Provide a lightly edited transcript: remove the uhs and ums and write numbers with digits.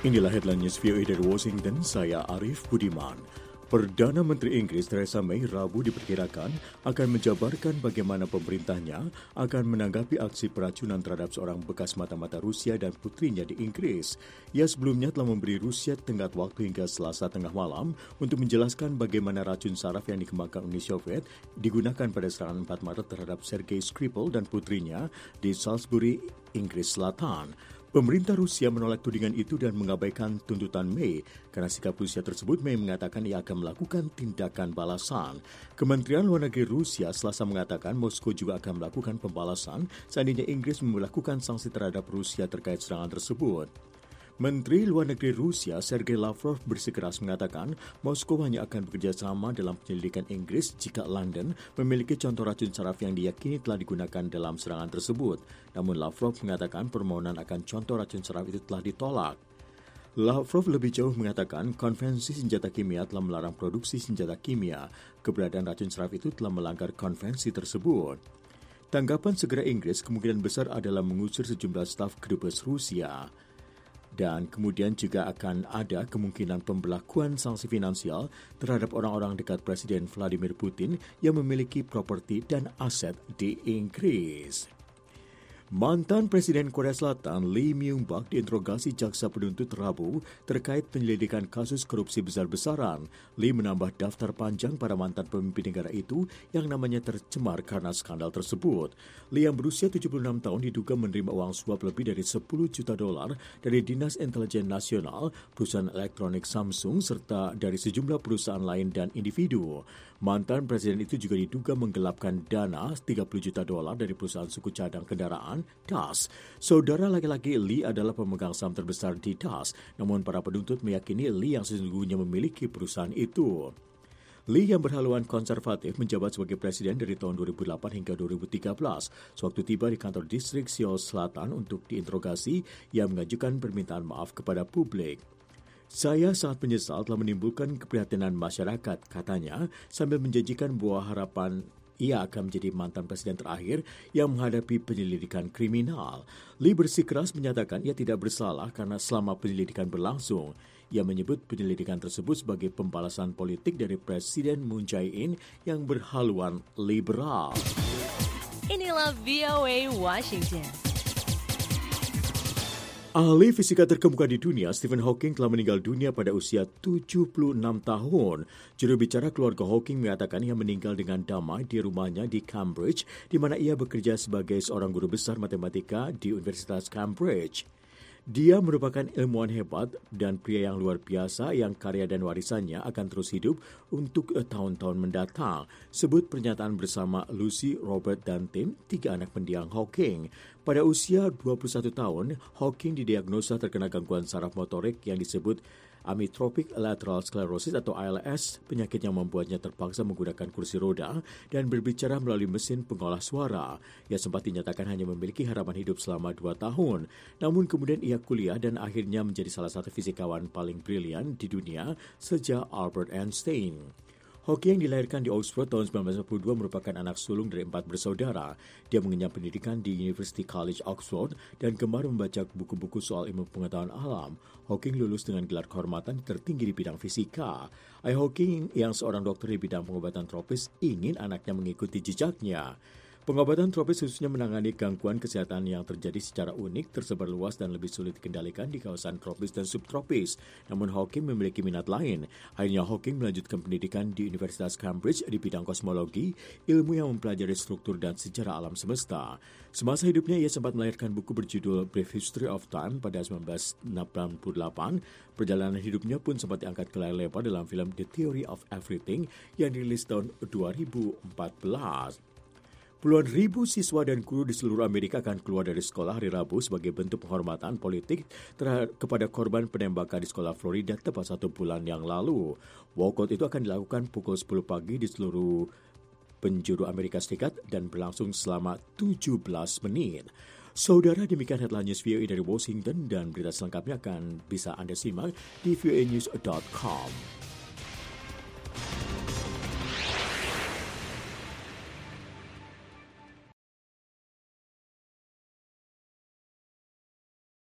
Inilah headline news VOA dari Washington, saya Arif Budiman. Perdana Menteri Inggris Theresa May Rabu diperkirakan akan menjabarkan bagaimana pemerintahnya akan menanggapi aksi peracunan terhadap seorang bekas mata-mata Rusia dan putrinya di Inggris. Ia sebelumnya telah memberi Rusia tenggat waktu hingga Selasa tengah malam untuk menjelaskan bagaimana racun saraf yang dikembangkan Uni Soviet digunakan pada serangan 4 Maret terhadap Sergei Skripal dan putrinya di Salisbury, Inggris Selatan. Pemerintah Rusia menolak tudingan itu dan mengabaikan tuntutan May. Karena sikap Rusia tersebut, May mengatakan ia akan melakukan tindakan balasan. Kementerian Luar Negeri Rusia Selasa mengatakan Moskow juga akan melakukan pembalasan seandainya Inggris melakukan sanksi terhadap Rusia terkait serangan tersebut. Menteri Luar Negeri Rusia Sergei Lavrov bersikeras mengatakan Moskow hanya akan bekerja sama dalam penyelidikan Inggris jika London memiliki contoh racun saraf yang diyakini telah digunakan dalam serangan tersebut. Namun Lavrov mengatakan permohonan akan contoh racun saraf itu telah ditolak. Lavrov lebih jauh mengatakan konvensi senjata kimia telah melarang produksi senjata kimia. Keberadaan racun saraf itu telah melanggar konvensi tersebut. Tanggapan segera Inggris kemungkinan besar adalah mengusir sejumlah staf kedubes Rusia. Dan kemudian juga akan ada kemungkinan pembelakuan sanksi finansial terhadap orang-orang dekat Presiden Vladimir Putin yang memiliki properti dan aset di Inggris. Mantan Presiden Korea Selatan Lee Myung-bak diinterogasi jaksa penuntut Rabu terkait penyelidikan kasus korupsi besar-besaran. Lee menambah daftar panjang para mantan pemimpin negara itu yang namanya tercemar karena skandal tersebut. Lee yang berusia 76 tahun diduga menerima uang suap lebih dari $10 juta dari Dinas Intelijen Nasional, perusahaan elektronik Samsung, serta dari sejumlah perusahaan lain dan individu. Mantan Presiden itu juga diduga menggelapkan dana $30 juta dari perusahaan suku cadang kendaraan DAS. Saudara laki-laki Lee adalah pemegang saham terbesar di DAS, namun para penuntut meyakini Lee yang sesungguhnya memiliki perusahaan itu. Lee yang berhaluan konservatif menjabat sebagai presiden dari tahun 2008 hingga 2013. Sewaktu tiba di kantor distrik Seoul Selatan untuk diinterogasi, ia mengajukan permintaan maaf kepada publik. Saya sangat menyesal telah menimbulkan keprihatinan masyarakat, katanya, sambil menjanjikan bahwa harapan ia akan menjadi mantan presiden terakhir yang menghadapi penyelidikan kriminal. Lee bersikeras menyatakan ia tidak bersalah karena selama penyelidikan berlangsung. Ia menyebut penyelidikan tersebut sebagai pembalasan politik dari Presiden Moon Jae-in yang berhaluan liberal. Inilah VOA Washington. Ahli fisika terkemuka di dunia, Stephen Hawking telah meninggal dunia pada usia 76 tahun. Juru bicara keluarga Hawking mengatakan ia meninggal dengan damai di rumahnya di Cambridge, di mana ia bekerja sebagai seorang guru besar matematika di Universitas Cambridge. Dia merupakan ilmuwan hebat dan pria yang luar biasa yang karya dan warisannya akan terus hidup untuk tahun-tahun mendatang. Sebut pernyataan bersama Lucy, Robert, dan Tim, 3 anak mendiang Hawking. Pada usia 21 tahun, Hawking didiagnosa terkena gangguan saraf motorik yang disebut amyotrophic lateral sclerosis atau ALS, penyakit yang membuatnya terpaksa menggunakan kursi roda dan berbicara melalui mesin pengolah suara. Ia sempat dinyatakan hanya memiliki harapan hidup selama 2 tahun. Namun kemudian ia kuliah dan akhirnya menjadi salah satu fisikawan paling brilian di dunia sejak Albert Einstein. Hawking yang dilahirkan di Oxford tahun 1942 merupakan anak sulung dari 4 bersaudara. Dia mengenyam pendidikan di University College Oxford dan gemar membaca buku-buku soal ilmu pengetahuan alam. Hawking lulus dengan gelar kehormatan tertinggi di bidang fisika. Ayah Hawking yang seorang dokter di bidang pengobatan tropis ingin anaknya mengikuti jejaknya. Pengobatan tropis khususnya menangani gangguan kesehatan yang terjadi secara unik, tersebar luas dan lebih sulit dikendalikan di kawasan tropis dan subtropis. Namun Hawking memiliki minat lain. Akhirnya Hawking melanjutkan pendidikan di Universitas Cambridge di bidang kosmologi, ilmu yang mempelajari struktur dan sejarah alam semesta. Semasa hidupnya ia sempat melahirkan buku berjudul Brief History of Time pada 1968. Perjalanan hidupnya pun sempat diangkat ke layar lebar dalam film The Theory of Everything yang dirilis tahun 2014. Puluhan ribu siswa dan guru di seluruh Amerika akan keluar dari sekolah hari Rabu sebagai bentuk penghormatan politik kepada korban penembakan di sekolah Florida tepat 1 bulan yang lalu. Walkout itu akan dilakukan pukul 10 pagi di seluruh penjuru Amerika Serikat dan berlangsung selama 17 menit. Saudara, demikian headline news VOA dari Washington dan berita selengkapnya akan bisa Anda simak di voanews.com.